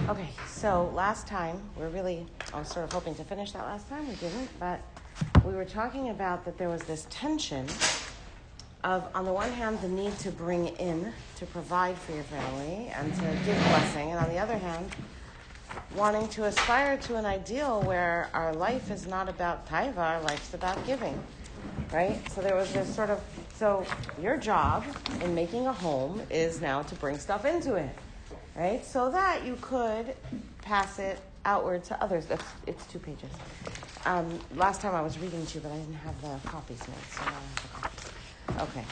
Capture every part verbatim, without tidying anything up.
Okay, so last time, we're really, I was sort of hoping to finish that last time, we didn't, but we were talking about that there was this tension of, on the one hand, the need to bring in, to provide for your family, and to give blessing, and on the other hand, wanting to aspire to an ideal where our life is not about taiva, our life's about giving, right? So there was this sort of, so your job in making a home is now to bring stuff into it, right? So that you could pass it outward to others. That's, it's two pages. Um, last time I was reading to you, but I didn't have the copies made, so now I have the copies. Okay.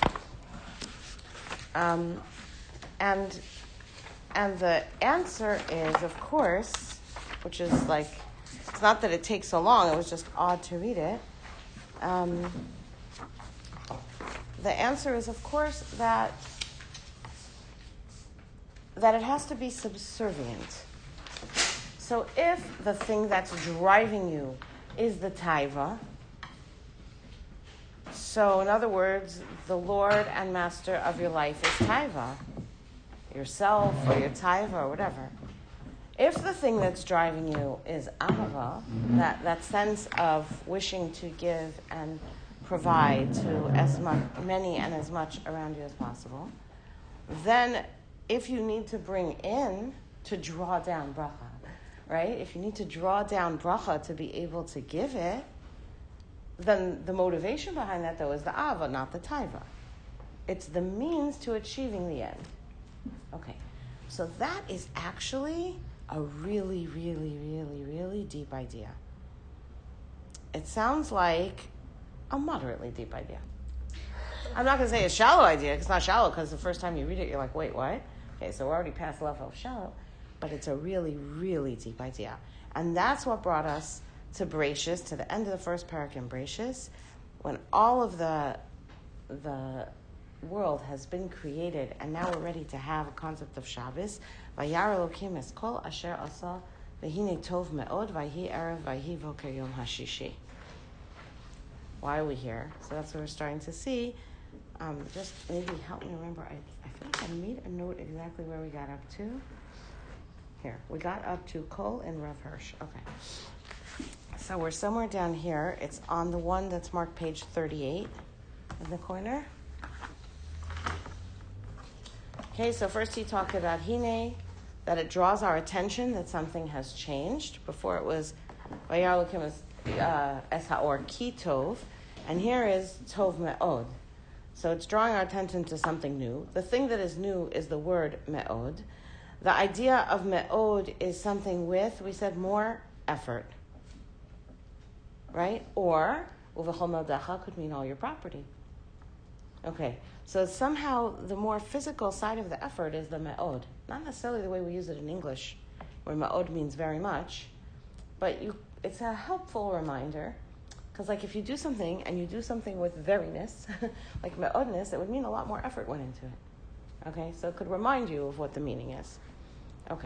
Um, and and the answer is, of course, which is like, it's not that it takes so long, it was just odd to read it. Um, the answer is, of course, that that it has to be subservient. So if the thing that's driving you is the taiva, so in other words, the Lord and Master of your life is taiva, yourself or your taiva or whatever. If the thing that's driving you is ahava, that, that sense of wishing to give and provide to as much, many and as much around you as possible, then if you need to bring in to draw down bracha, right? If you need to draw down bracha to be able to give it, then the motivation behind that, though, is the ava, not the taiva. It's the means to achieving the end. Okay, so that is actually a really, really, really, really deep idea. It sounds like a moderately deep idea. I'm not going to say a shallow idea, because it's not shallow, because the first time you read it, you're like, wait, what? Okay, so we're already past the level of shallow, but it's a really, really deep idea. And that's what brought us to Bereshis, to the end of the first parak in Bereshis, when all of the the world has been created, and now we're ready to have a concept of Shabbos. Vayar Elokim es kol asher asa v'hine tov me'od vayhi erev vayhi voker yom hashishi. Why are we here? So that's what we're starting to see. Um, just maybe help me remember. I, I feel like I made a note exactly where we got up to. Here, we got up to Kol and Rav Hirsch. Okay. So we're somewhere down here. It's on the one that's marked page thirty-eight in the corner. Okay, so first he talked about Hine, that it draws our attention that something has changed. Before it was Vayar Elokim es ha'or ki tov, and here is tov me'od. So it's drawing our attention to something new. The thing that is new is the word me'od. The idea of me'od is something with, we said, more effort. Right? Or, uvechol meldecha could mean all your property. Okay, so somehow the more physical side of the effort is the me'od. Not necessarily the way we use it in English, where me'od means very much, but you, it's a helpful reminder, because like if you do something and you do something with veriness, like me'odness, it would mean a lot more effort went into it. Okay, so it could remind you of what the meaning is. Okay.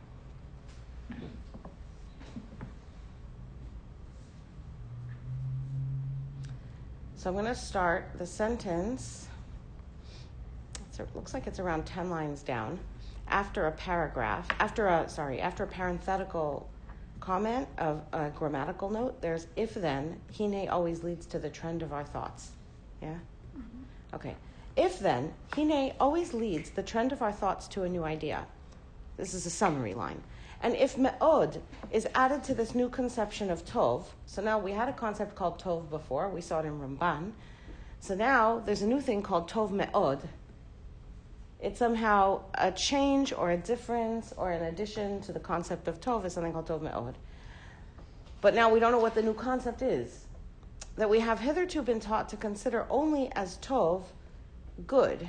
So I'm going to start the sentence. It looks like it's around ten lines down. After a paragraph, after a, sorry, after a parenthetical comment of a grammatical note, there's if then, hine always leads to the trend of our thoughts. Yeah? Mm-hmm. Okay. If then, hine always leads the trend of our thoughts to a new idea. This is a summary line. And if me'od is added to this new conception of tov, so now we had a concept called tov before, we saw it in Ramban. So now there's a new thing called tov me'od. It's somehow a change or a difference or an addition to the concept of tov is something called tov me'od. But now we don't know what the new concept is. That we have hitherto been taught to consider only as tov, good.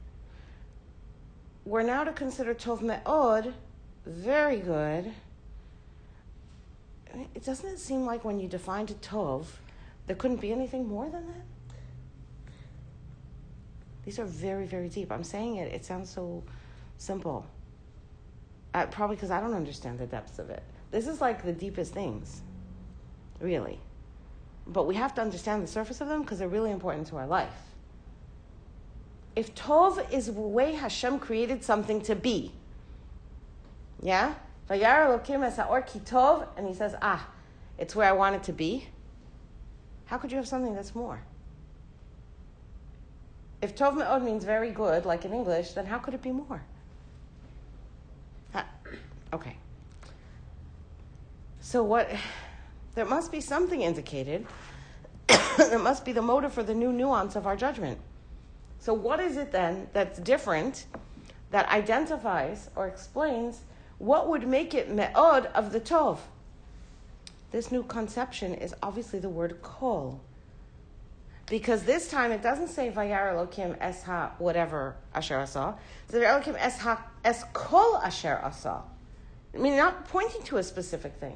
We're now to consider tov me'od, very good. It doesn't it seem like when you defined tov, there couldn't be anything more than that? These are very, very deep. I'm saying it, it sounds so simple. Uh, probably because I don't understand the depths of it. This is like the deepest things, really. But we have to understand the surface of them because they're really important to our life. If tov is the way Hashem created something to be, yeah? Vayar Elokim es ha'or ki tov, and he says, ah, it's where I want it to be. How could you have something that's more? If tov me'od means very good, like in English, then how could it be more? Okay. So what, there must be something indicated. There must be the motive for the new nuance of our judgment. So what is it then that's different, that identifies or explains what would make it me'od of the tov? This new conception is obviously the word kol. Because this time it doesn't say Vayar Elokim es ha whatever asher asa. It's Vayar Elokim es ha es kol asher asa. I mean, not pointing to a specific thing.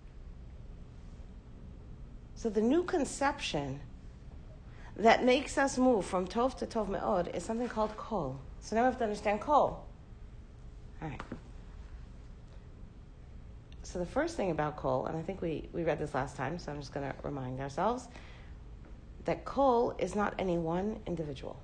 So the new conception that makes us move from tov to tov me'od is something called kol. So now we have to understand kol. All right. So the first thing about kol, and I think we, we read this last time, so I'm just going to remind ourselves, that kol is not any one individual.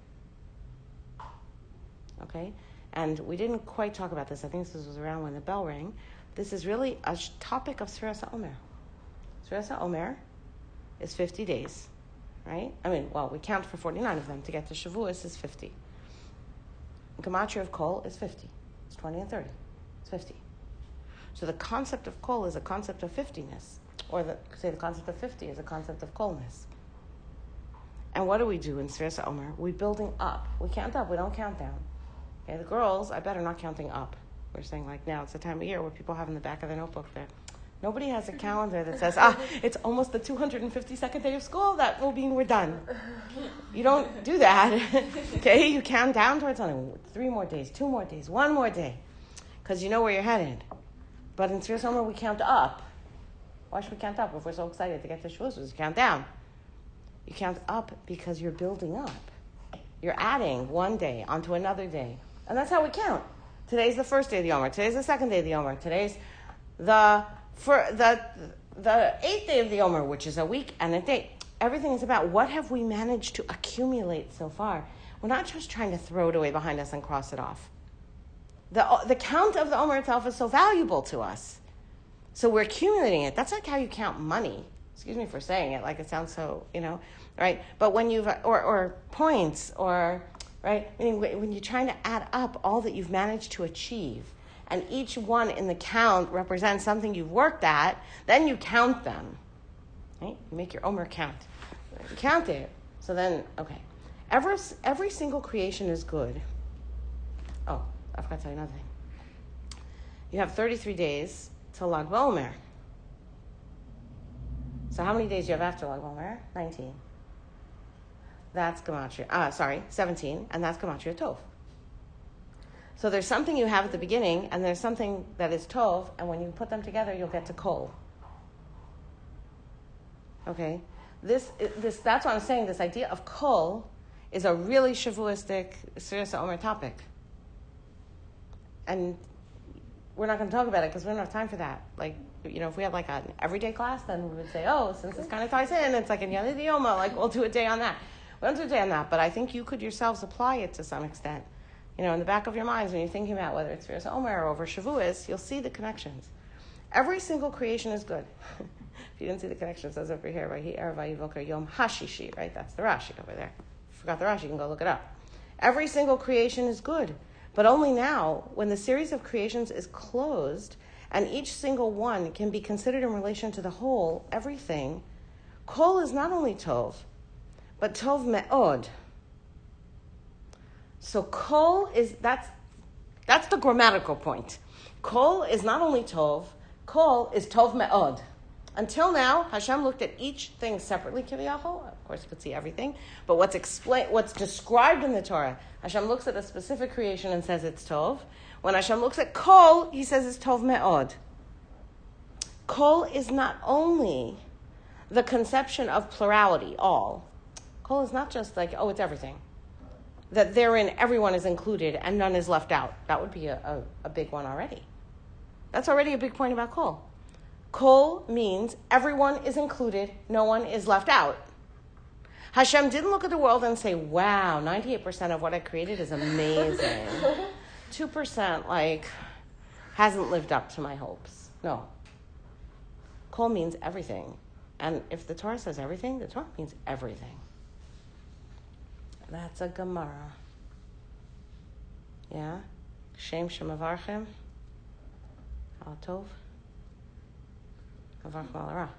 Okay? And we didn't quite talk about this. I think this was around when the bell rang. This is really a sh- topic of Sfiras HaOmer. Sfiras HaOmer is fifty days, right? I mean, well, we count for forty-nine of them. To get to Shavuos is fifty. Gematria of kol is fifty. It's twenty and thirty. It's fifty. So the concept of kol is a concept of fiftiness. Or the, say the concept of fifty is a concept of kolness. And what do we do in Sfiras HaOmer? We're building up. We count up. We don't count down. Okay, the girls, I bet, are not counting up. We're saying, like, now it's the time of year where people have in the back of their notebook there. Nobody has a calendar that says, ah, it's almost the two hundred fifty-second day of school. That will mean we're done. You don't do that. Okay, you count down towards something. Three more days, two more days, one more day. Because you know where you're headed. But in Sfiras HaOmer, we count up. Why should we count up if we're so excited to get to Shavuos? We count down. You count up because you're building up. You're adding one day onto another day. And that's how we count. Today's the first day of the Omer. Today's the second day of the Omer. Today's the for the the eighth day of the Omer, which is a week and a day. Everything is about what have we managed to accumulate so far. We're not just trying to throw it away behind us and cross it off. The the count of the Omer itself is so valuable to us. So we're accumulating it. That's like how you count money. Excuse me for saying it, like it sounds so, you know, right? But when you've, or, or points, or, right? Meaning when you're trying to add up all that you've managed to achieve, and each one in the count represents something you've worked at, then you count them, right? You make your Omer count. You count it. So then, okay. Every, every single creation is good. Oh, I forgot to tell you another thing. You have thirty-three days till Lag BaOmer. So how many days do you have after Lag BaOmer? nineteen. That's Gematria. Ah, sorry, seventeen, and that's Gematria Tov. So there's something you have at the beginning, and there's something that is Tov, and when you put them together, you'll get to Kol. Okay? This, this, that's what I'm saying. This idea of Kol is a really Shavuistic, Sfiras HaOmer topic. And we're not going to talk about it because we don't have time for that. Like, you know, if we had like an everyday class, then we would say, oh, since this kind of ties in, it's like in Yana Dioma, like we'll do a day on that. We don't do a day on that, but I think you could yourselves apply it to some extent. You know, in the back of your minds, when you're thinking about whether it's Sfiras HaOmer or over Shavuos, you'll see the connections. Every single creation is good. If you didn't see the connections, it says over here, Vahi Erev Vayivoker Yom Hashishi, right? That's the Rashi over there. If you forgot the Rashi, you can go look it up. Every single creation is good, but only now, when the series of creations is closed, and each single one can be considered in relation to the whole, everything, Kol is not only Tov, but Tov Me'od. So Kol is, that's, that's the grammatical point. Kol is not only Tov, Kol is Tov Me'od. Until now, Hashem looked at each thing separately, Kiviyachol. Of course, you could see everything. But what's explained, what's described in the Torah, Hashem looks at a specific creation and says it's Tov. When Hashem looks at Kol, he says it's Tov Me'od. Kol is not only the conception of plurality, all. Kol is not just like, oh, it's everything. That therein everyone is included and none is left out. That would be a, a, a big one already. That's already a big point about Kol. Kol means everyone is included, no one is left out. Hashem didn't look at the world and say, wow, ninety-eight percent of what I created is amazing. two percent, like, hasn't lived up to my hopes. No. Kol means everything. And if the Torah says everything, the Torah means everything. That's a Gemara. Yeah? Shem Shemavarchem. Al Tov. Mavarchem al Ra.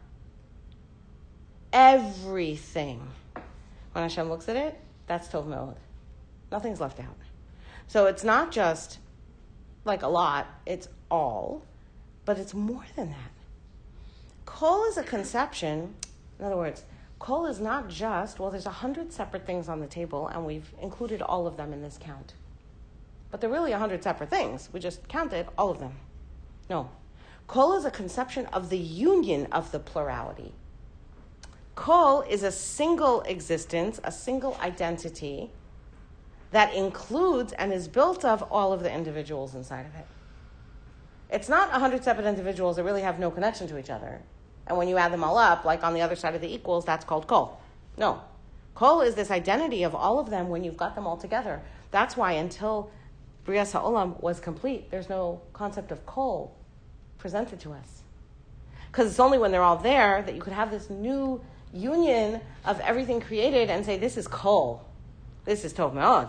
Everything. When Hashem looks at it, that's Tov Me'od. Nothing's left out. So it's not just like a lot, it's all, but it's more than that. Kol is a conception. In other words, Kol is not just, well, there's a hundred separate things on the table, and we've included all of them in this count. But they're really a hundred separate things. We just counted all of them. No. Kol is a conception of the union of the plurality. Kol is a single existence, a single identity that includes and is built of all of the individuals inside of it. It's not a hundred separate individuals that really have no connection to each other. And when you add them all up, like on the other side of the equals, that's called Kol. No. Kol is this identity of all of them when you've got them all together. That's why until Brias HaOlam was complete, there's no concept of Kol presented to us. Because it's only when they're all there that you could have this new union of everything created and say, this is Kol. This is Tov Me'od.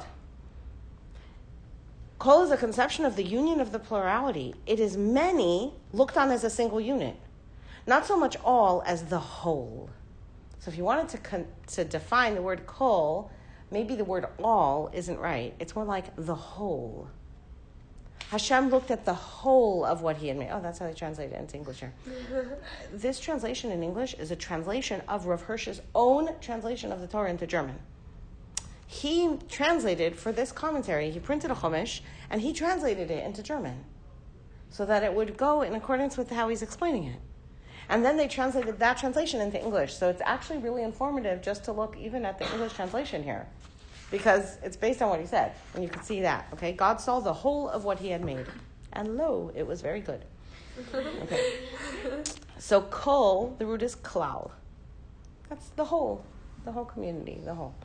Kol is a conception of the union of the plurality. It is many looked on as a single unit. Not so much all as the whole. So if you wanted to con- to define the word Kol, maybe the word all isn't right. It's more like the whole. Hashem looked at the whole of what he had made. Oh, that's how they translate it into English here. This translation in English is a translation of Rav Hirsch's own translation of the Torah into German. He translated for this commentary, he printed a Chumash, and he translated it into German so that it would go in accordance with how he's explaining it. And then they translated that translation into English. So it's actually really informative just to look even at the English translation here, because it's based on what he said, and you can see that. Okay, God saw the whole of what he had made, and lo, it was very good. Okay, so kol, the root is klal. That's the whole, the whole community, the whole.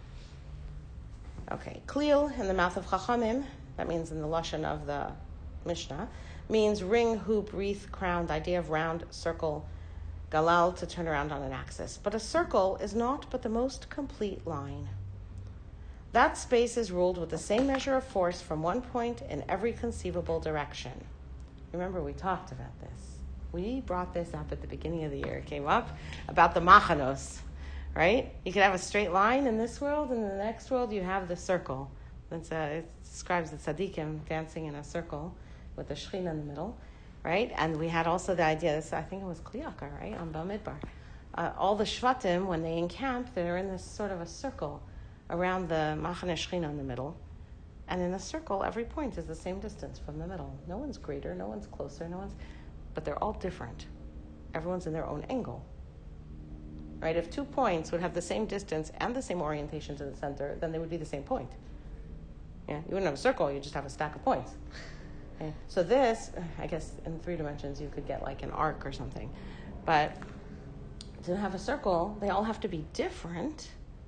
Okay, klil in the mouth of Chachamim, that means in the lashon of the Mishnah, means ring, hoop, wreath, crown, the idea of round, circle, galal, to turn around on an axis. But a circle is not but the most complete line. That space is ruled with the same measure of force from one point in every conceivable direction. Remember, we talked about this. We brought this up at the beginning of the year. It came up about the machanos, right? You could have a straight line in this world, and in the next world you have the circle. That's a, it describes the tzaddikim dancing in a circle with the Shekhinah in the middle, right? And we had also the idea, this, I think it was Kliyaka, right, on Bamidbar. Uh, all the Shvatim, when they encamp, they're in this sort of a circle around the Machane Shekhinah in the middle. And in a circle, every point is the same distance from the middle. No one's greater, no one's closer, no one's... But they're all different. Everyone's in their own angle. Right? If two points would have the same distance and the same orientation to the center, then they would be the same point. Yeah, you wouldn't have a circle, you just have a stack of points. Okay. So this, I guess in three dimensions you could get like an arc or something. But to have a circle, they all have to be different,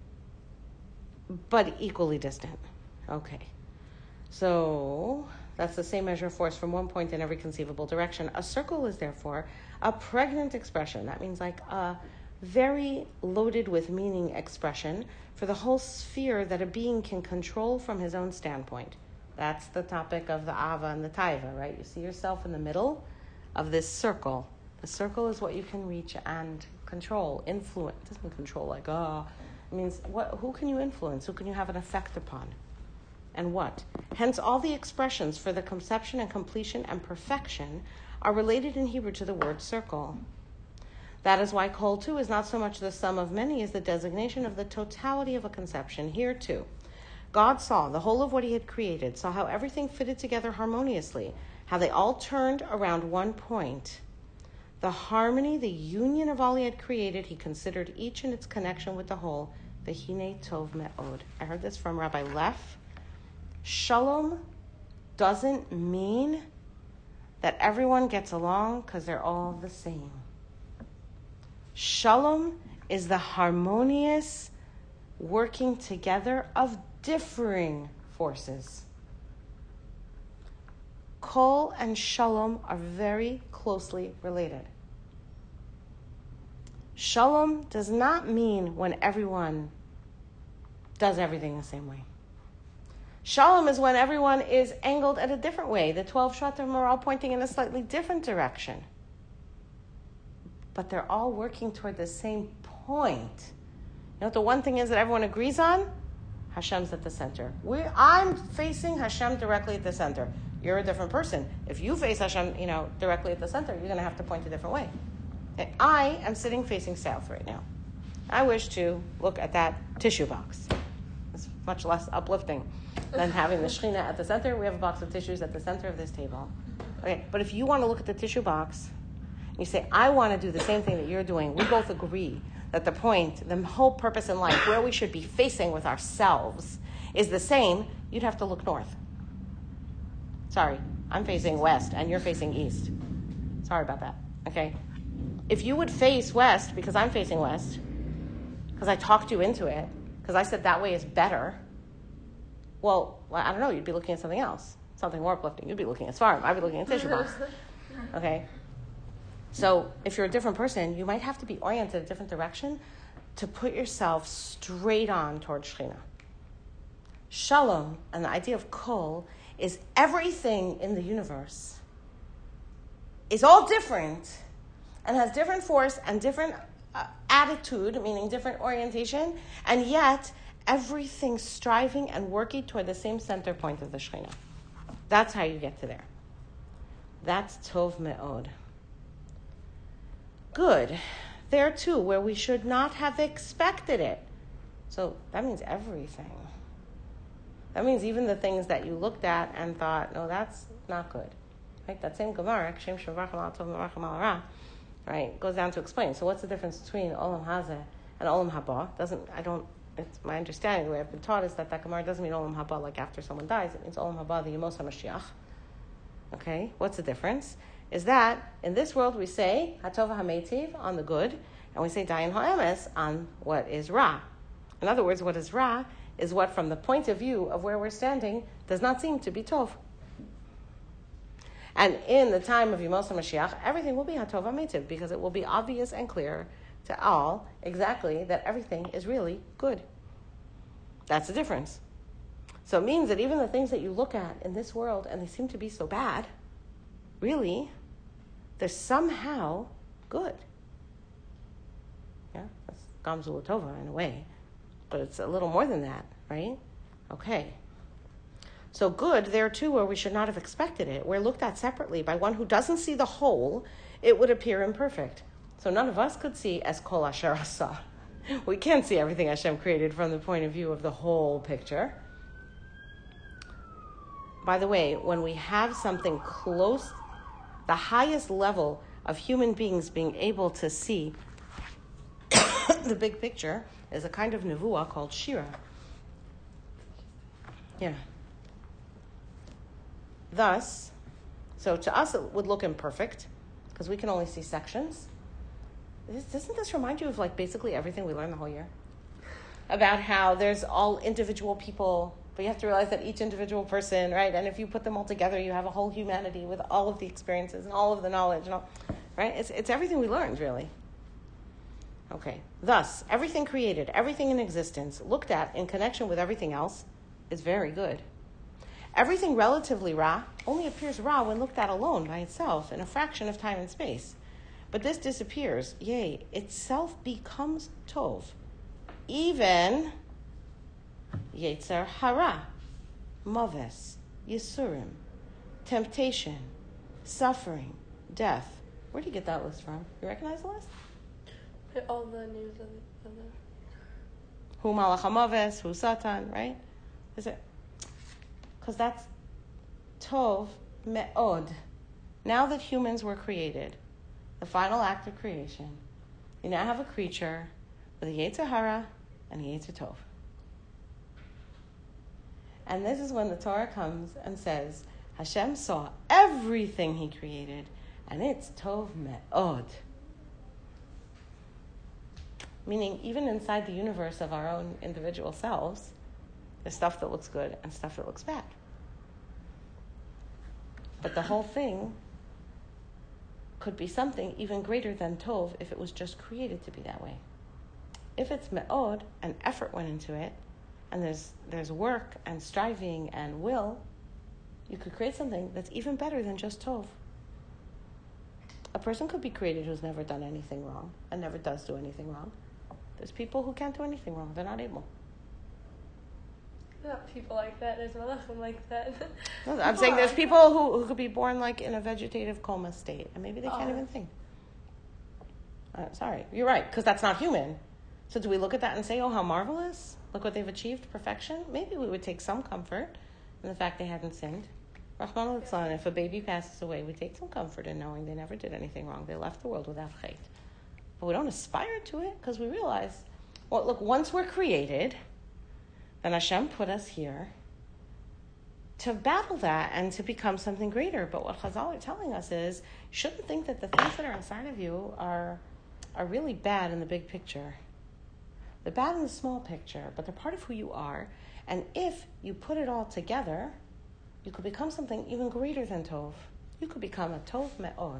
but equally distant. Okay. So that's the same measure of force from one point in every conceivable direction. A circle is therefore a pregnant expression. That means like a very loaded with meaning expression for the whole sphere that a being can control from his own standpoint. That's the topic of the Ava and the Taiva, right? You see yourself in the middle of this circle. The circle is what you can reach and control, influence. It doesn't mean control like, oh, it means what? Who can you influence? Who can you have an effect upon? And what? Hence, all the expressions for the conception and completion and perfection are related in Hebrew to the word circle. That is why kol, too, is not so much the sum of many as the designation of the totality of a conception. Here, too, God saw the whole of what he had created, saw how everything fitted together harmoniously, how they all turned around one point. The harmony, the union of all he had created, he considered each in its connection with the whole. V'hinei tov me'od. I heard this from Rabbi Leff. Shalom doesn't mean that everyone gets along because they're all the same. Shalom is the harmonious working together of differing forces. Kol and Shalom are very closely related. Shalom does not mean when everyone does everything the same way. Shalom is when everyone is angled at a different way. The twelve Shvatim are all pointing in a slightly different direction. But they're all working toward the same point. You know what the one thing is that everyone agrees on? Hashem's at the center. We're, I'm facing Hashem directly at the center. You're a different person. If you face Hashem, you know, directly at the center, you're going to have to point a different way. And I am sitting facing south right now. I wish to look at that tissue box. It's much less uplifting than having the Shekhinah at the center. We have a box of tissues at the center of this table. Okay, but if you want to look at the tissue box, you say, I want to do the same thing that you're doing. We both agree that the point, the whole purpose in life, where we should be facing with ourselves is the same. You'd have to look north. Sorry, I'm facing west and you're facing east. Sorry about that, okay? If you would face west because I'm facing west, because I talked you into it, because I said that way is better, well, I don't know, you'd be looking at something else, something more uplifting. You'd be looking at Svarim. I'd be looking at tissue box, okay? So if you're a different person, you might have to be oriented a different direction to put yourself straight on towards Shekhinah. Shalom, and the idea of Kol, is everything in the universe is all different and has different force and different uh, attitude, meaning different orientation, and yet everything striving and working toward the same center point of the Shekhinah. That's how you get to there. That's Tov Me'od. Good. There too, where we should not have expected it. So that means everything. That means even the things that you looked at and thought, no, that's not good. Right? That same Gemara, Shem Shavachim Al Tov Merachim Al Ra, right, goes down to explain. So what's the difference between Olam Hazeh and Olam Haba? Doesn't I don't. It's my understanding. The way I've been taught is that that Gemara doesn't mean Olam Haba like after someone dies. It means Olam Haba the Yemos HaMashiach. Okay, what's the difference? Is that in this world we say Hatova HaMeitiv on the good, and we say Dayan HaEmes on what is Ra. In other words, what is Ra is what, from the point of view of where we're standing, does not seem to be Tov. And in the time of Yemos HaMashiach, everything will be Hatov HaMeitiv, because it will be obvious and clear to all exactly that everything is really good. That's the difference. So it means that even the things that you look at in this world and they seem to be so bad, really, they're somehow good. Yeah, that's Gamzu Tova in a way. But it's a little more than that, right? Okay. So good, there too, where we should not have expected it. We're looked at separately by one who doesn't see the whole, it would appear imperfect. So none of us could see as Kol Asher Asa. We can't see everything Hashem created from the point of view of the whole picture. By the way, when we have something close, the highest level of human beings being able to see the big picture is a kind of nevuah called Shira. Yeah. Thus, so to us it would look imperfect because we can only see sections. Doesn't this remind you of like basically everything we learned the whole year? About how there's all individual people, but you have to realize that each individual person, right? And if you put them all together, you have a whole humanity with all of the experiences and all of the knowledge, and all, right? It's it's everything we learned, really. Okay. Thus, everything created, everything in existence, looked at in connection with everything else, is very good. Everything relatively Ra only appears Ra when looked at alone by itself in a fraction of time and space. But this disappears. Yea, itself becomes Tov. Even Yetzer Hara, Moves, Yisurim, temptation, suffering, death. Where do you get that list from? You recognize the list? All the news of the... Of the... Hu Malach HaMoves, Hu Satan, right? Is it? Because that's Tov Me'od. Now that humans were created, the final act of creation, you now have a creature with a Yetzer Hara and a Yetzer Tov. And this is when the Torah comes and says, Hashem saw everything he created, and it's Tov Me'od. Meaning, even inside the universe of our own individual selves, there's stuff that looks good and stuff that looks bad. But the whole thing could be something even greater than tov if it was just created to be that way. If it's me'od and effort went into it, and there's there's work and striving and will, you could create something that's even better than just tov. A person could be created who's never done anything wrong and never does do anything wrong. There's people who can't do anything wrong. They're not able. Not people like that. There's malachim like that. No, I'm saying there's people who, who could be born like in a vegetative coma state, and maybe they can't Oh. even think. Uh, sorry, you're right, because that's not human. So do we look at that and say, oh, how marvelous? Look what they've achieved, perfection? Maybe we would take some comfort in the fact they hadn't sinned. Rahman al-Islam, if a baby passes away, we take some comfort in knowing they never did anything wrong. They left the world without chait. But we don't aspire to it because we realize, well, look, once we're created, then Hashem put us here to battle that and to become something greater. But what Chazal are telling us is, you shouldn't think that the things that are inside of you are are really bad in the big picture. They're bad in the small picture, but they're part of who you are. And if you put it all together, you could become something even greater than Tov. You could become a Tov Me'od.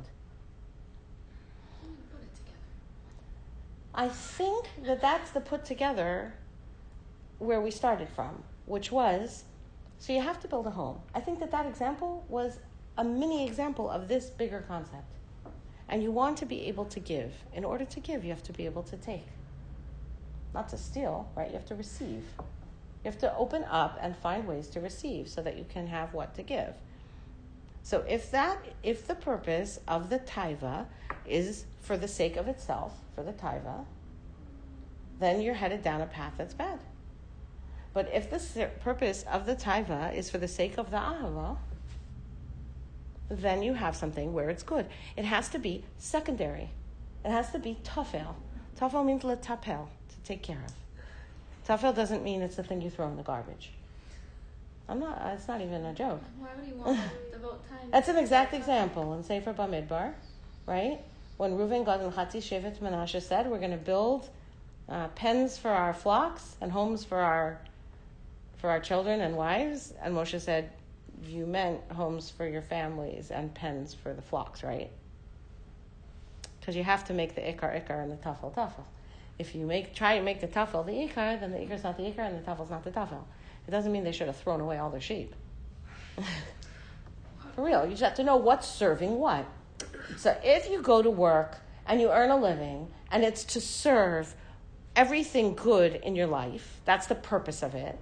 Put it together. I think that that's the put together where we started from, which was, so you have to build a home. I think that that example was a mini example of this bigger concept. And you want to be able to give. In order to give, you have to be able to take. Not to steal, right? You have to receive. You have to open up and find ways to receive so that you can have what to give. So if that, if the purpose of the taiva is for the sake of itself, for the taiva, then you're headed down a path that's bad. But if the purpose of the taiva is for the sake of the ahava, then you have something where it's good. It has to be secondary. It has to be tafel. Tafel means letapel, to take care of. Tafel doesn't mean it's the thing you throw in the garbage. I'm not, it's not even a joke. Why would you want to devote time? That's an exact example in Sefer Bamidbar, right? When Reuven, Gad, and Chatzi Shevet Menashe said, we're going to build uh, pens for our flocks and homes for our for our children and wives. And Moshe said, you meant homes for your families and pens for the flocks, right? Because you have to make the ikar ikar and the tafel tafel. If you make try and make the tafel the ikar, then the ikar is not the ikar and the tafel is not the tafel. It doesn't mean they should have thrown away all their sheep. For real, you just have to know what's serving what. So if you go to work and you earn a living and it's to serve everything good in your life, that's the purpose of it.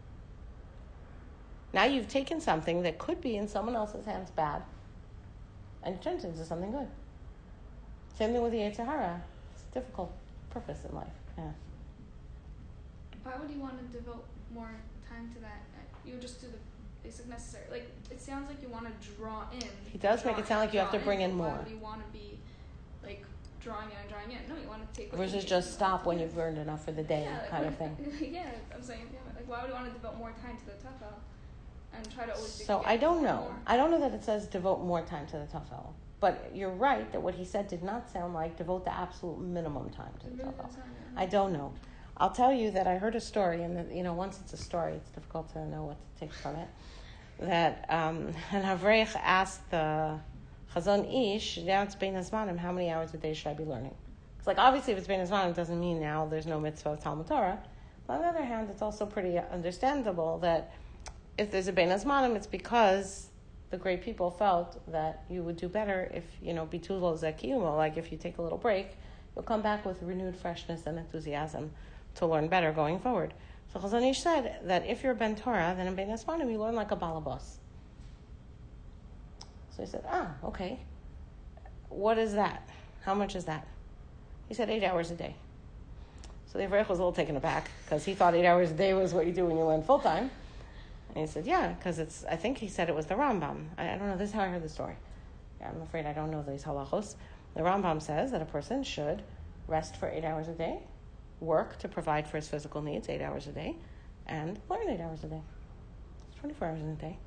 Now you've taken something that could be in someone else's hands bad and it turns into something good. Same thing with the Yetzer Hara. It's a difficult purpose in life. Yeah. Why would you want to devote more time to that? You would just do the basic necessary. Like, it sounds like you want to draw in. He does draw make it sound like you have to draw bring in Why more. would you want to be, like, drawing in and drawing in? No, you want to take what Versus you need. just stop when you've earned enough for the day, yeah, like, kind of what- thing. Yeah, I'm saying, yeah, like, why would you want to devote more time to the tafel and try to always So get I don't more and know. more? I don't know that it says devote more time to the tafel. But you're right that what he said did not sound like devote the absolute minimum time to It the really tafel. doesn't sound good. I don't know. I'll tell you that I heard a story, and that, you know, once it's a story, it's difficult to know what to take from it. That um, an Avreich asked the Chazon Ish, now it's Bein Hazmanim, how many hours a day should I be learning? It's like, obviously, if it's Bein Hazmanim, it doesn't mean now there's no mitzvah of Talmud Torah. But on the other hand, it's also pretty understandable that if there's a Bein Hazmanim, it's because the great people felt that you would do better if, you know, bitul zekiyumo, like if you take a little break, you'll come back with renewed freshness and enthusiasm to learn better going forward. So Chazon Ish said that if you're Ben Torah, then in Bein Hazmanim you learn like a balabos. So he said, ah, okay. What is that? How much is that? He said eight hours a day. So the Avrech was a little taken aback because he thought eight hours a day was what you do when you learn full time. And he said, yeah, because it's, I think he said it was the Rambam. I, I don't know, this is how I heard the story. Yeah, I'm afraid I don't know these halachos. The Rambam says that a person should rest for eight hours a day, work to provide for his physical needs eight hours a day, and learn eight hours a day. It's twenty-four hours in a day.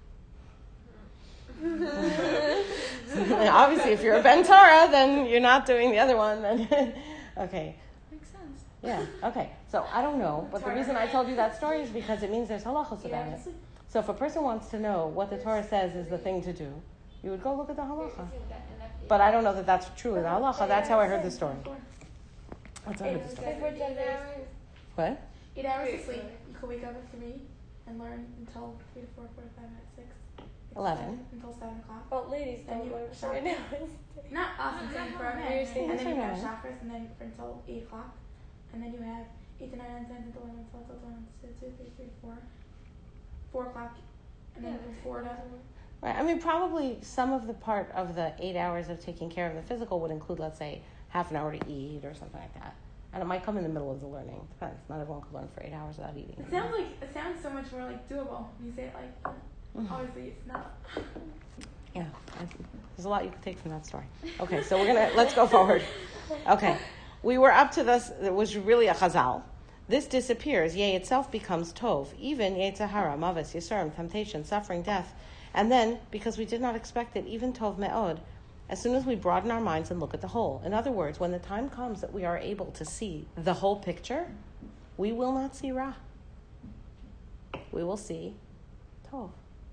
Obviously, if you're a Ben Torah, then you're not doing the other one. Then okay. Makes sense. Yeah, okay. So I don't know, but the reason I told you that story is because it means there's halachos about it. So if a person wants to know what the Torah says is the thing to do, you would go look at the halacha. But I don't know that that's truly the halacha. That's how I heard the story. That's how I heard the story. What? Eight hours of sleep. You could wake up at three and learn until three to four, four to five, at six. Eleven. Until seven o'clock. Well, ladies Then don't you learn shop. right now. Not us, I'm saying for our men. You're saying And then you for have men. chakras, and then for until eight o'clock. And then you have eight to nine, ten, ten to eleven, twelve, twelve, one, two, two, three, three, four. Four o'clock. And then from four to. Right. I mean, probably some of the part of the eight hours of taking care of the physical would include, let's say, half an hour to eat or something like that. And it might come in the middle of the learning. Depends. Not everyone could learn for eight hours without eating. It sounds like it sounds so much more like doable when you say it like. Uh, obviously, it's not. Yeah, there's a lot you could take from that story. Okay, so we're gonna let's go forward. Okay, we were up to this. It was really a chazal. This disappears. Yeh itself becomes tov. Even Yetzer Hara, Mavis, Yisurim, temptation, suffering, death, and then because we did not expect it, even tov me'od. As soon as we broaden our minds and look at the whole. In other words, when the time comes that we are able to see the whole picture, we will not see ra. We will see tov.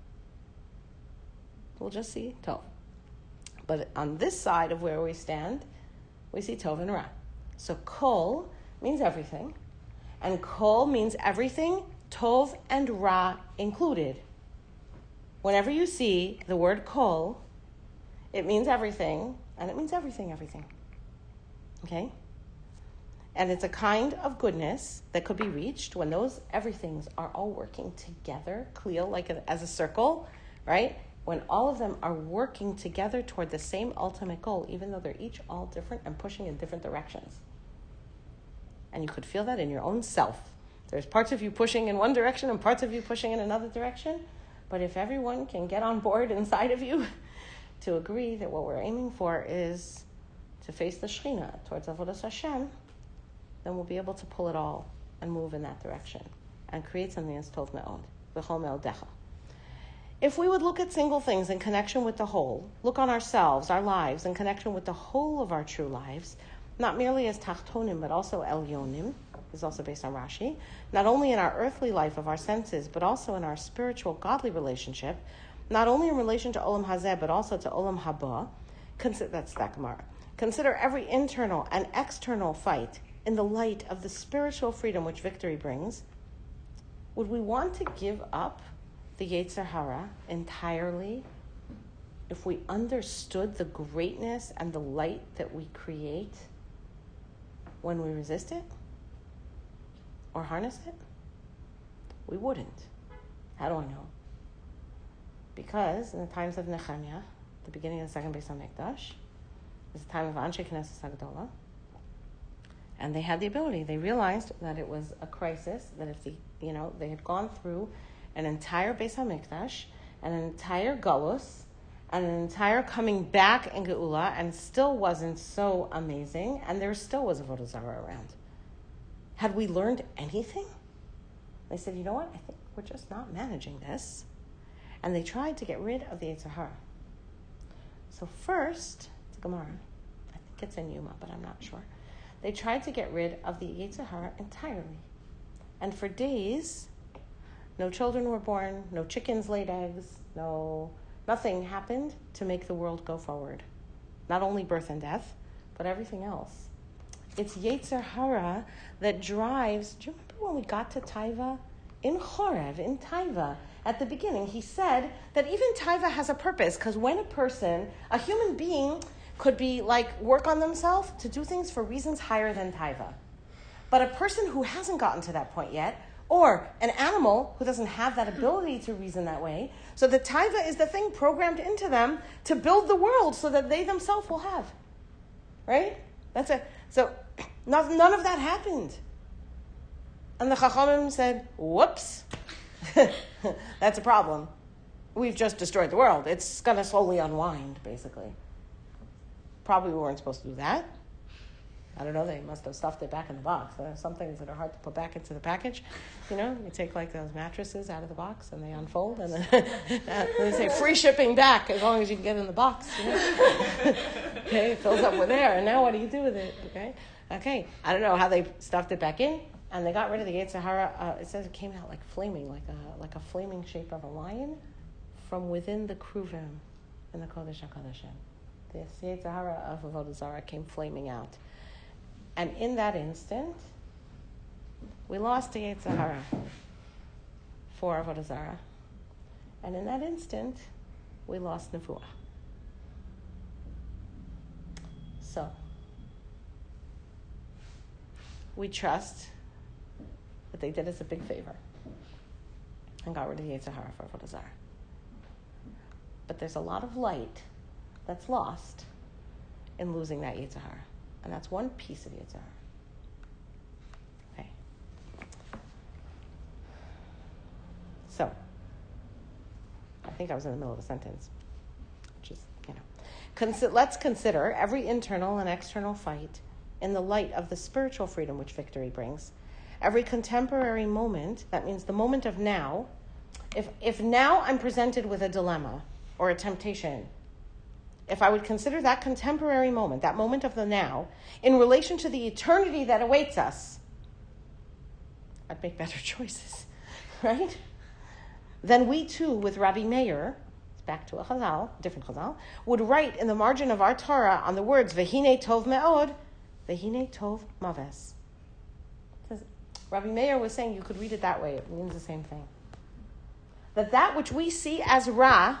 We'll just see tov. But on this side of where we stand, we see tov and ra. So kol means everything, and kol means everything, tov and ra included. Whenever you see the word kol, it means everything, and it means everything, everything. Okay? And it's a kind of goodness that could be reached when those everythings are all working together, clear, like a, as a circle, right? When all of them are working together toward the same ultimate goal, even though they're each all different and pushing in different directions. And you could feel that in your own self. There's parts of you pushing in one direction and parts of you pushing in another direction. But if everyone can get on board inside of you to agree that what we're aiming for is to face the Shekhinah towards Avodas Hashem, then we'll be able to pull it all and move in that direction and create something that's tov me'od, v'chol me'odecha. If we would look at single things in connection with the whole, look on ourselves, our lives, in connection with the whole of our true lives, not merely as tachtonim, but also elyonim, is also based on Rashi, not only in our earthly life of our senses, but also in our spiritual, godly relationship, not only in relation to Olam Hazeh, but also to Olam Haba, consider, that's that Gemara. Consider every internal and external fight in the light of the spiritual freedom which victory brings. Would we want to give up the Yetzer Hara entirely if we understood the greatness and the light that we create when we resist it or harness it? We wouldn't. How do I know? Because in the times of Nehemiah, the beginning of the second Beis HaMikdash, is the time of Anshe Knesset Hagdolah, and they had the ability. They realized that it was a crisis, that if the, you know, they had gone through an entire Beis HaMikdash, and an entire Galus, and an entire coming back in Geula, and still wasn't so amazing, and there still was a Avodah Zarah around. Had we learned anything? They said, you know what, I think we're just not managing this. And they tried to get rid of the Yetzer Hara. So first, it's a Gemara, I think it's in Yuma, but I'm not sure. They tried to get rid of the Yetzer Hara entirely. And for days, no children were born, no chickens laid eggs, no, nothing happened to make the world go forward. Not only birth and death, but everything else. It's Yetzer Hara that drives. Do you remember when we got to Taiva? In Chorev, in Taiva, at the beginning, he said that even Taiva has a purpose, because when a person, a human being, could be like work on themselves to do things for reasons higher than Taiva. But a person who hasn't gotten to that point yet, or an animal who doesn't have that ability to reason that way, so the Taiva is the thing programmed into them to build the world so that they themselves will have. Right? That's it. So none, none of that happened. And the Chachamim said, whoops, that's a problem. We've just destroyed the world. It's going to slowly unwind, basically. Probably we weren't supposed to do that. I don't know, they must have stuffed it back in the box. There are some things that are hard to put back into the package. You know, you take like those mattresses out of the box and they unfold and then they say free shipping back as long as you can get in the box. You know? Okay, it fills up with air and now what do you do with it? Okay, okay. I don't know how they stuffed it back in. And they got rid of the Yetzer Hara. Uh, it says it came out like flaming, like a like a flaming shape of a lion from within the Kruvim in the Kodesh HaKodeshim. The Yetzer Hara of Avodah Zarah came flaming out. And in that instant, we lost the Yetzer Hara for Avodah Zarah. And in that instant, we lost Nevuah. So, we trust that they did us a big favor and got rid of the Yetzer Hara for Avodah Zarah. But there's a lot of light that's lost in losing that Yetzer Hara. And that's one piece of Yetzer Hara. Okay. So, I think I was in the middle of a sentence. Which is, you know. Consi- let's consider every internal and external fight in the light of the spiritual freedom which victory brings. Every contemporary moment, that means the moment of now, if if now I'm presented with a dilemma or a temptation, if I would consider that contemporary moment, that moment of the now, in relation to the eternity that awaits us, I'd make better choices, right? Then we too, with Rabbi Meir, back to a chazal, different chazal, would write in the margin of our Torah on the words, Vehine tov me'od, Vehine tov maves. Rabbi Meir was saying you could read it that way. It means the same thing. That that which we see as Ra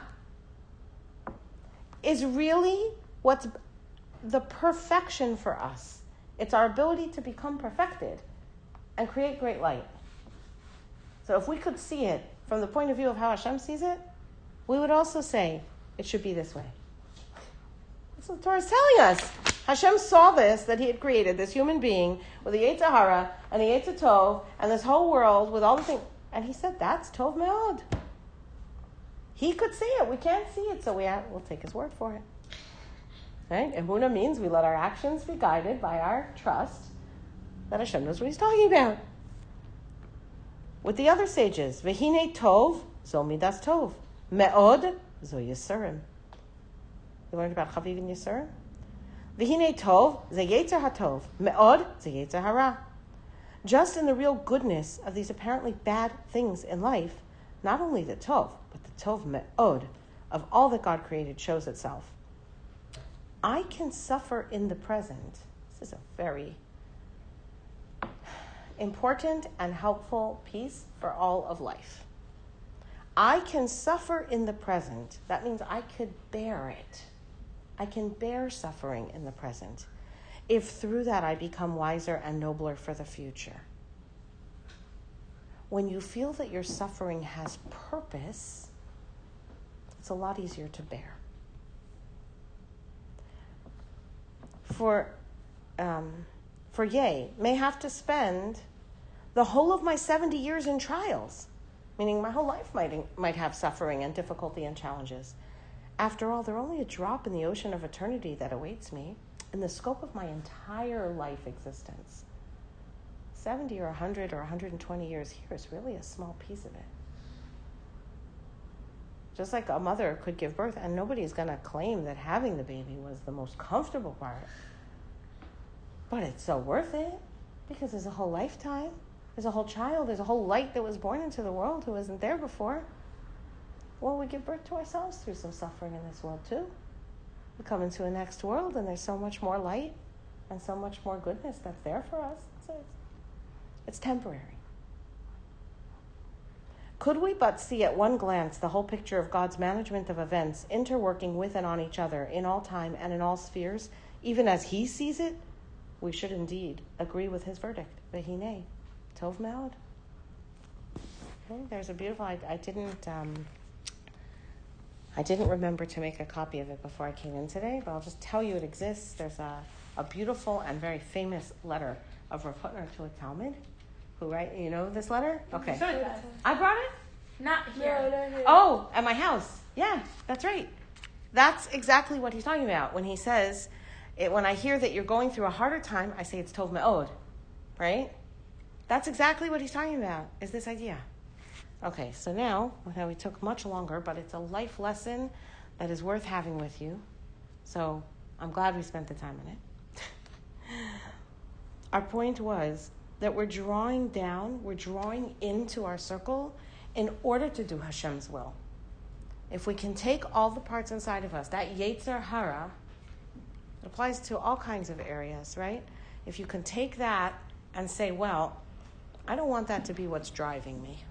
is really what's the perfection for us. It's our ability to become perfected and create great light. So if we could see it from the point of view of how Hashem sees it, we would also say it should be this way. That's what the Torah is telling us. Hashem saw this, that he had created this human being with the Yetzer Hara and the Yetzer Tov and this whole world with all the things. And he said, that's Tov Me'od. He could see it. We can't see it, so we have, we'll take his word for it. Right? Emunah means we let our actions be guided by our trust that Hashem knows what he's talking about. With the other sages, Vehine Tov, Zo Midas Tov. Me'od, Zo Yisurim. You learned about Chaviv and Yisurim? V'hinei tov, ze yetzer hatov. Me'od, ze yetzer hara. Just in the real goodness of these apparently bad things in life, not only the tov, but the tov me'od of all that God created shows itself. I can suffer in the present. This is a very important and helpful piece for all of life. I can suffer in the present. That means I could bear it. I can bear suffering in the present if through that I become wiser and nobler for the future. When you feel that your suffering has purpose, it's a lot easier to bear. For, um, for Ye, may have to spend the whole of my seventy years in trials, meaning my whole life might, might have suffering and difficulty and challenges. After all, they're only a drop in the ocean of eternity that awaits me in the scope of my entire life existence. seventy or one hundred or one hundred twenty years here is really a small piece of it. Just like a mother could give birth, and nobody's going to claim that having the baby was the most comfortable part. But it's so worth it, because there's a whole lifetime. There's a whole child. There's a whole light that was born into the world who wasn't there before. Well, we give birth to ourselves through some suffering in this world too. We come into a next world, and there's so much more light and so much more goodness that's there for us. So it's, it's temporary. Could we but see at one glance the whole picture of God's management of events, interworking with and on each other in all time and in all spheres, even as he sees it, we should indeed agree with his verdict. Vehine, tov me'od. Okay, there's a beautiful, I, I didn't... Um, I didn't remember to make a copy of it before I came in today, but I'll just tell you it exists. There's a, a beautiful and very famous letter of Rav Hutner to a Talmud. Who, right? You know this letter? Okay. I brought it? Not here. No, not here. Oh, at my house. Yeah, that's right. That's exactly what he's talking about when he says, it, when I hear that you're going through a harder time, I say it's tov me'od, right? That's exactly what he's talking about, is this idea. Okay, so now, now we took much longer, but it's a life lesson that is worth having with you. So I'm glad we spent the time on it. Our point was that we're drawing down, we're drawing into our circle in order to do Hashem's will. If we can take all the parts inside of us, that Yetzer Hara, it applies to all kinds of areas, right? If you can take that and say, well, I don't want that to be what's driving me.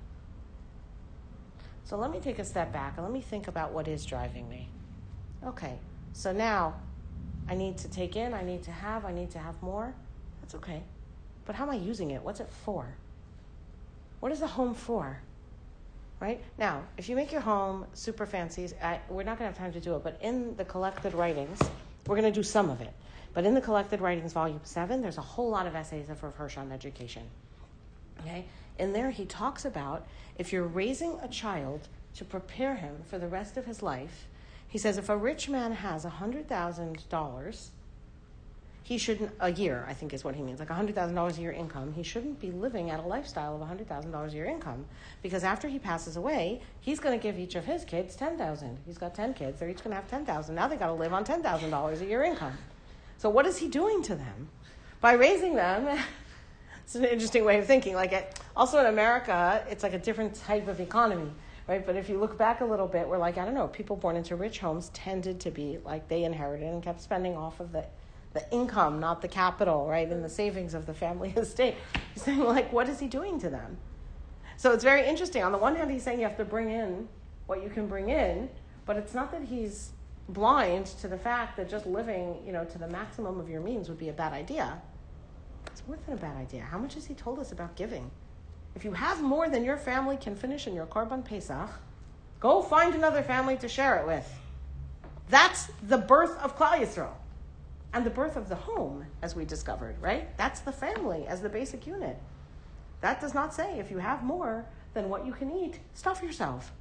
So let me take a step back and let me think about what is driving me. Okay, so now I need to take in, I need to have, I need to have more. That's okay. But how am I using it? What's it for? What is the home for? Right? Now, if you make your home super fancy, I, we're not going to have time to do it, but in the collected writings, we're going to do some of it. But in the collected writings, volume seven, there's a whole lot of essays of Rav Hirsch on education. Okay? In there, he talks about if you're raising a child to prepare him for the rest of his life, he says if a rich man has one hundred thousand dollars, he shouldn't, a year, I think is what he means, like one hundred thousand dollars a year income, he shouldn't be living at a lifestyle of one hundred thousand dollars a year income, because after he passes away, he's going to give each of his kids ten thousand dollars. He's got ten kids, they're each going to have ten thousand dollars. Now they got to live on ten thousand dollars a year income. So what is he doing to them? By raising them, it's an interesting way of thinking. Like it, also in America, it's like a different type of economy, right? But if you look back a little bit, we're like, I don't know, people born into rich homes tended to be like they inherited and kept spending off of the the income, not the capital, right, and the savings of the family estate. He's saying, like, what is he doing to them? So it's very interesting. On the one hand, he's saying you have to bring in what you can bring in, but it's not that he's blind to the fact that just living, you know, to the maximum of your means would be a bad idea. It's more than a bad idea. How much has he told us about giving? If you have more than your family can finish in your Korban Pesach, go find another family to share it with. That's the birth of Klal Yisrael. And the birth of the home, as we discovered, right? That's the family as the basic unit. That does not say if you have more than what you can eat, stuff yourself.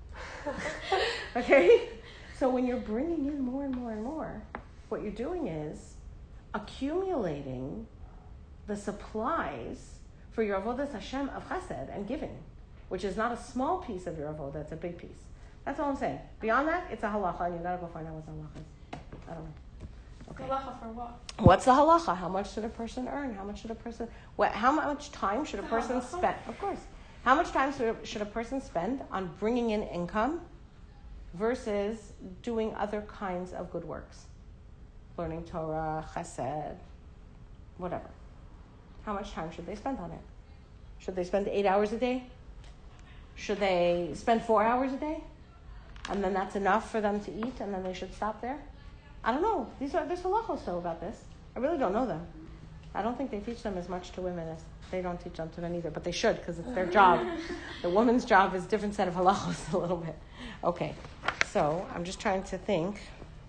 Okay? So when you're bringing in more and more and more, what you're doing is accumulating the supplies for your avodas Hashem of chesed and giving, which is not a small piece of your avodah, it's a big piece. That's all I'm saying. Beyond that, it's a halacha, and you gotta go find out what the halacha is. I don't know. Okay. Halacha for what? What's the halacha? How much should a person earn? How much should a person... What, how much time should a The person halacha? spend... Of course. How much time should a, should a person spend on bringing in income versus doing other kinds of good works? Learning Torah, chesed, whatever. How much time should they spend on it? Should they spend eight hours a day? Should they spend four hours a day? And then that's enough for them to eat and then they should stop there? I don't know. These are there's halachos though about this. I really don't know them. I don't think they teach them as much to women as they don't teach them to men either, but they should because it's their job. The woman's job is a different set of halachos a little bit. Okay, so I'm just trying to think.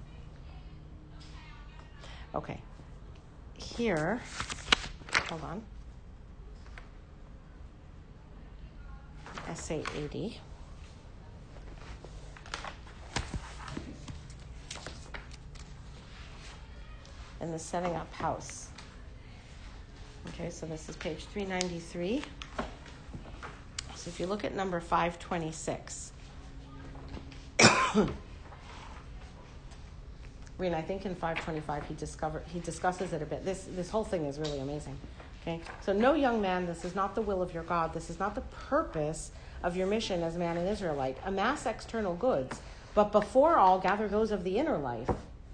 Okay, here, hold on. Essay eighty. In the Setting Up House. Okay, so this is page three ninety-three. So if you look at number five twenty-six. Rena, I think in five twenty-five he discovered he discusses it a bit. This this whole thing is really amazing. Okay? So no young man, this is not the will of your God. This is not the purpose of your mission as man and Israelite. Amass external goods, but before all gather those of the inner life.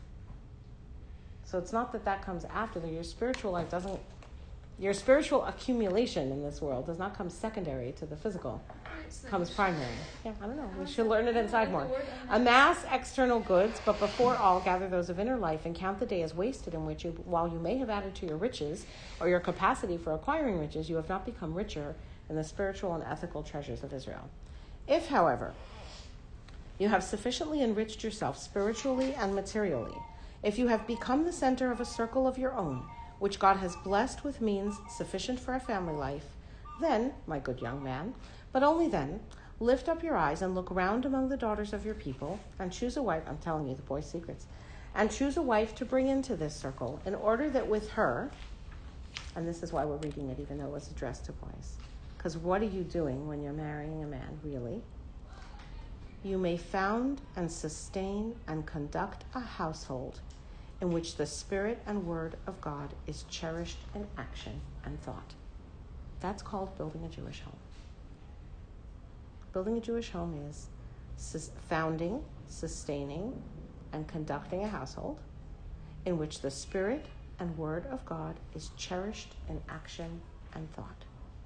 So it's not that that comes after. Your spiritual life doesn't, your spiritual accumulation in this world does not come secondary to the physical. It comes primary. Yeah, I don't know. We should learn it inside more. Amass external goods, but before all gather those of inner life and count the day as wasted in which you, while you may have added to your riches or your capacity for acquiring riches, you have not become richer in the spiritual and ethical treasures of Israel. If, however, you have sufficiently enriched yourself spiritually and materially, if you have become the center of a circle of your own, which God has blessed with means sufficient for a family life, then, my good young man, but only then, lift up your eyes and look round among the daughters of your people, and choose a wife, I'm telling you the boy's secrets, and choose a wife to bring into this circle, in order that with her, and this is why we're reading it even though it was addressed to boys, because what are you doing when you're marrying a man, really? You may found and sustain and conduct a household in which the Spirit and Word of God is cherished in action and thought. That's called building a Jewish home. Building a Jewish home is sus- founding, sustaining, and conducting a household in which the Spirit and Word of God is cherished in action and thought.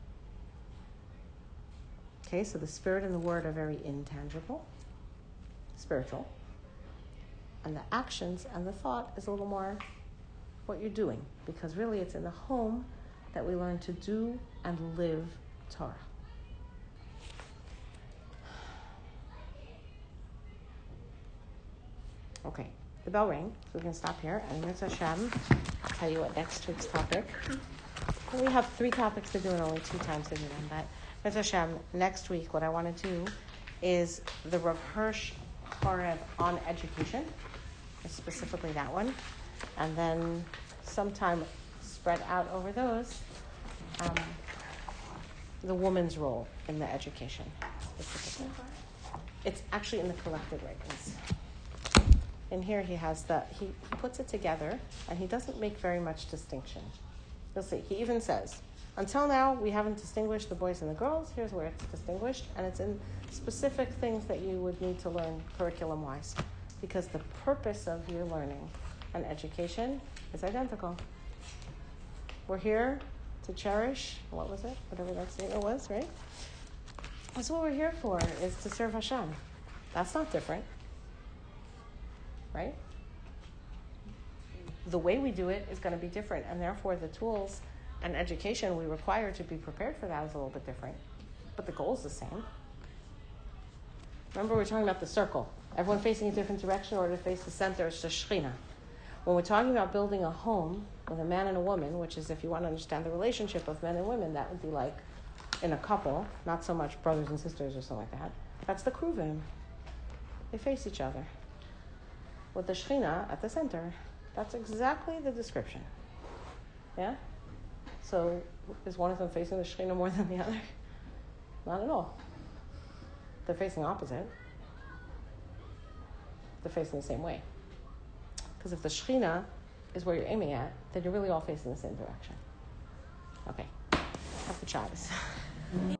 Okay, so the Spirit and the Word are very intangible, spiritual, and the actions and the thought is a little more what you're doing, because really it's in the home that we learn to do and live Torah. Okay, the bell rang, so we can stop here. And Mitzvah Hashem, I'll tell you what next week's topic. We have three topics to do and only two times to do them. But Mitzvah Hashem, next week, what I want to do is the Rav Hirsch Chorev on education, specifically that one. And then sometime spread out over those, um, the woman's role in the education, specifically. It's actually in the collected writings. In here he has the, he, he puts it together, and he doesn't make very much distinction. You'll see, he even says, until now we haven't distinguished the boys and the girls, here's where it's distinguished, and it's in specific things that you would need to learn curriculum-wise, because the purpose of your learning and education is identical. We're here to cherish, what was it? Whatever that statement was, right? That's what we're here for, is to serve Hashem. That's not different. Right? The way we do it is going to be different, and therefore the tools and education we require to be prepared for that is a little bit different. But the goal is the same. Remember, we're talking about the circle. Everyone facing a different direction in order to face the center. It's the Shekhinah. When we're talking about building a home with a man and a woman, which is, if you want to understand the relationship of men and women, that would be like in a couple, not so much brothers and sisters or something like that. That's the Kruvim. They face each other with the Shekhinah at the center. That's exactly the description. Yeah? So is one of them facing the Shekhinah more than the other? Not at all. They're facing opposite. They're facing the same way. Because if the Shekhinah is where you're aiming at, then you're really all facing the same direction. Okay. Happy Shabbos.